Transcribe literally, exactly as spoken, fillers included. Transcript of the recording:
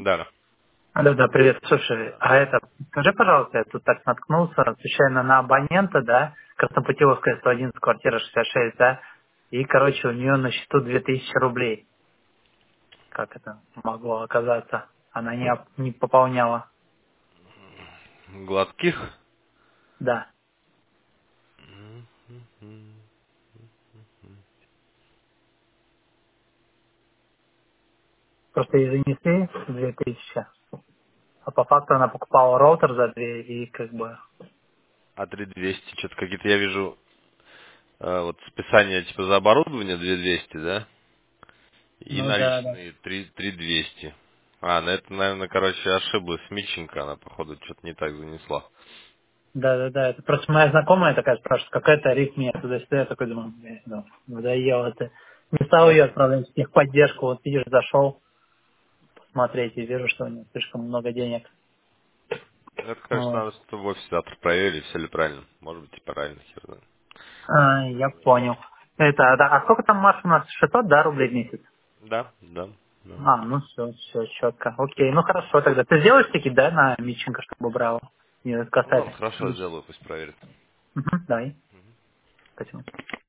Да, да. Алло, да, привет. Слушай, а это, скажи, пожалуйста, я тут так наткнулся, случайно на абонента, да, Краснопутиловская сто одиннадцать, квартира шестьдесят шесть, да, и, короче, у нее на счету две тысячи рублей. Как это могло оказаться? Она не, оп- не пополняла. Гладких. Да. Просто ей занесли две тысячи, а по факту она покупала роутер за две и как бы... А три двести, что-то какие-то я вижу, э, вот списание типа за оборудование две двести, да? И Ну да, да. наличные три три двести. А, ну это, наверное, короче, ошиблась Митченко, она, походу, что-то не так занесла. Да, да, да. Это просто моя знакомая такая спрашивает, какая-то аритмия туда-сюда. Я такой думаю, «Блин, ну, надоело это. Не стал ее Мгм. отправлять в техподдержку. Вот видишь, зашел посмотреть и вижу, что у нее слишком много денег. Это, конечно, Вот. надо, чтобы в офисе завтра проверили, все ли правильно. Может быть, и правильно, хер знает. А, я понял. Это, да, а сколько там Маш у нас? шестьсот, да, рублей в месяц? Да, да, да. А, ну все, все, четко. Окей, ну хорошо тогда. Ты сделаешь таки, да, на Митченко, чтобы брала? Не Ну ладно, касательно. хорошо, сделаю, пусть проверит. Угу, давай. Спасибо.